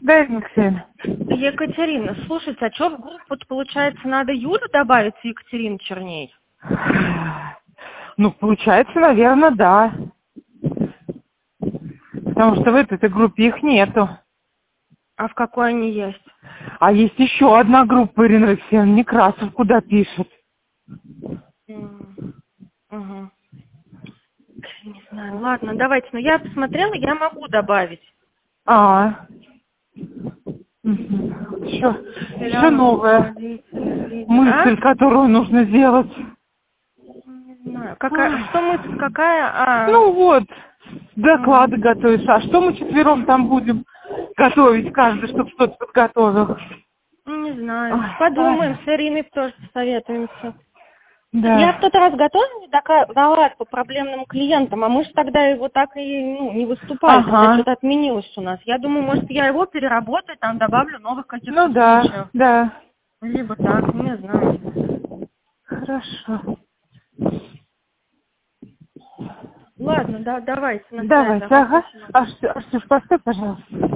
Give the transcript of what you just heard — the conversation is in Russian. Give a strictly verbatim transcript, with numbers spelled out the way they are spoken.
Да, Алексеевна. Екатерина, слушайте, а что в группу, получается, надо Юлю добавить и Екатерину Черней? Ну, получается, наверное, да. Потому что в этой группе их нету. А в какой они есть? А есть еще одна группа, Ирина Алексеевна, Некрасов куда пишет. Угу. Не знаю, ладно, давайте. Но я посмотрела, я могу добавить. А, еще, еще новая мысль, а? которую нужно сделать. Не знаю. Какая, что мысль какая? А... Ну вот, доклады Угу. готовишь. А что мы четвером там будем готовить, каждый, чтобы что-то подготовил? Не знаю. Ой, Подумаем, ладно. с Ириной тоже посоветуемся. Я в Да. тот раз готовила доклад по проблемным клиентам, а мы же тогда его так и ну, не выступали, тогда Ага. что-то отменилось у нас. Я думаю, может, я его переработаю, там добавлю новых каких-то Ну да, случаев. да. Либо так, не знаю. Хорошо. Ладно, да, давайте на связи. Давайте, Ага, ага. спасибо. Артюш, поставь, пожалуйста.